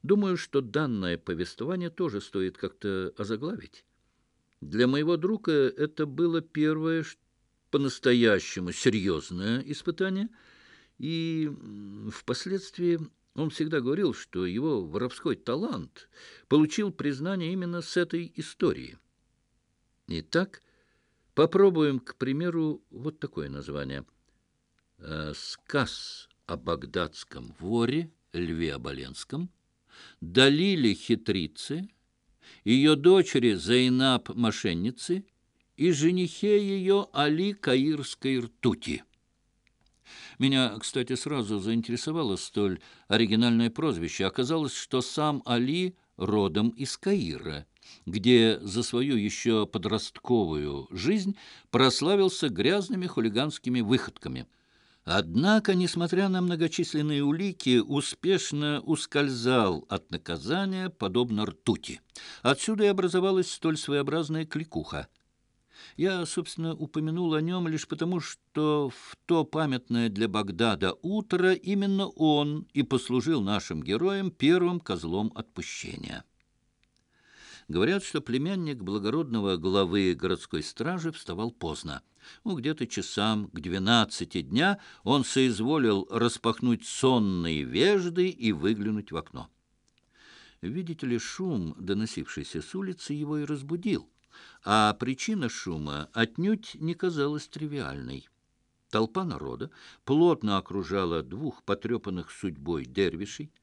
Думаю, что данное повествование тоже стоит как-то озаглавить. Для моего друга это было первое по-настоящему серьезное испытание, и впоследствии он всегда говорил, что его воровской талант получил признание именно с этой истории. Итак, попробуем, к примеру, вот такое название. «Сказ о багдадском воре Льве Оболенском, Далиле хитрице, ее дочери Зайнаб мошенницы и женихе ее Али Каирской ртути». Меня, кстати, сразу заинтересовало столь оригинальное прозвище. Оказалось, что сам Али родом из Каира, где за свою еще подростковую жизнь прославился грязными хулиганскими выходками. Однако, несмотря на многочисленные улики, успешно ускользал от наказания, подобно ртути. Отсюда и образовалась столь своеобразная кликуха. Я, собственно, упомянул о нем лишь потому, что в то памятное для Багдада утро именно он и послужил нашим героям первым козлом отпущения. Говорят, что племянник благородного главы городской стражи вставал поздно. Где-то часам к 12 дня он соизволил распахнуть сонные вежды и выглянуть в окно. Видите ли, шум, доносившийся с улицы, его и разбудил. А причина шума отнюдь не казалась тривиальной. Толпа народа плотно окружала двух потрепанных судьбой дервишей,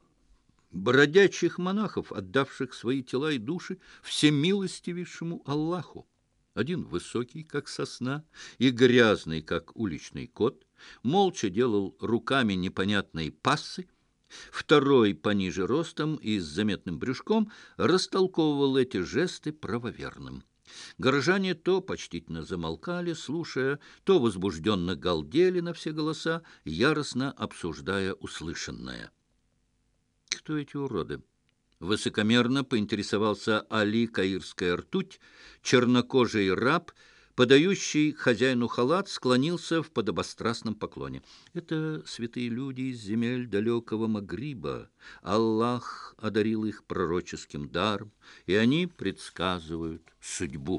бродячих монахов, отдавших свои тела и души всемилостивейшему Аллаху. Один высокий, как сосна, и грязный, как уличный кот, молча делал руками непонятные пассы. Второй, пониже ростом и с заметным брюшком, растолковывал эти жесты правоверным. Горожане то почтительно замолкали, слушая, то возбужденно галдели на все голоса, яростно обсуждая услышанное. Кто эти уроды? Высокомерно поинтересовался Али Каирская ртуть, чернокожий раб, подающий хозяину халат, склонился в подобострастном поклоне. Это святые люди из земель далекого Магриба. Аллах одарил их пророческим даром, и они предсказывают судьбу.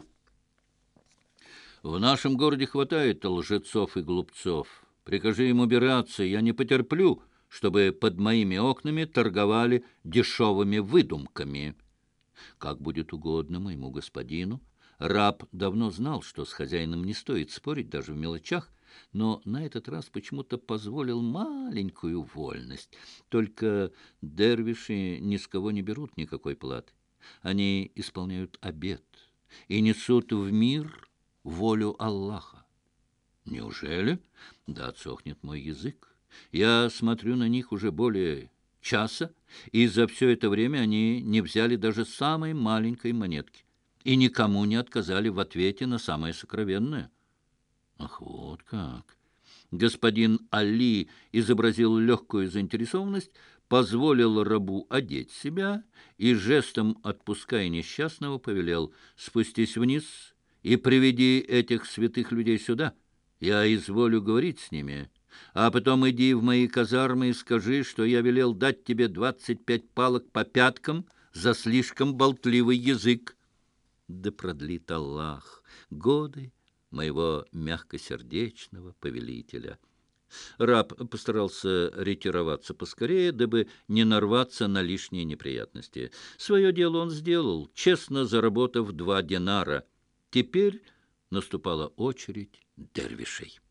В нашем городе хватает лжецов и глупцов. Прикажи им убираться, я не потерплю, чтобы под моими окнами торговали дешевыми выдумками. Как будет угодно моему господину. Раб давно знал, что с хозяином не стоит спорить даже в мелочах, но на этот раз почему-то позволил маленькую вольность. Только дервиши ни с кого не берут никакой платы. Они исполняют обет и несут в мир волю Аллаха. Неужели? Да отсохнет мой язык. Я смотрю на них уже более часа, и за все это время они не взяли даже самой маленькой монетки и никому не отказали в ответе на самое сокровенное. Ах, вот как! Господин Али изобразил легкую заинтересованность, позволил рабу одеть себя и, жестом отпуская несчастного, повелел: «Спустись вниз и приведи этих святых людей сюда. Я изволю говорить с ними». А потом иди в мои казармы и скажи, что я велел дать тебе 25 палок по пяткам за слишком болтливый язык. Да продлит Аллах годы моего мягкосердечного повелителя. Раб постарался ретироваться поскорее, дабы не нарваться на лишние неприятности. Свое дело он сделал, честно заработав 2 динара. Теперь наступала очередь дервишей.